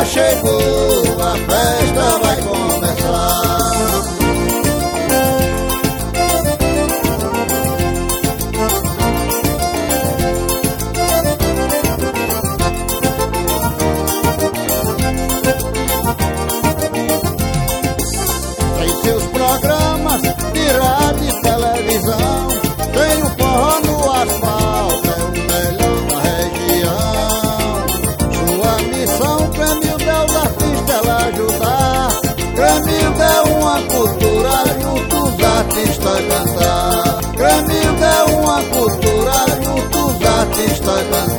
chegou, a festa vai começar. Tem seus programas de rádio e televisão, tem o forró no asfalto, é o melhor da região. Sua missão, Cremilda, é os artistas ela ajudar. Cremilda é uma cultura, junto os artistas cantar. Cremilda é uma cultura, junto os artistas cantar.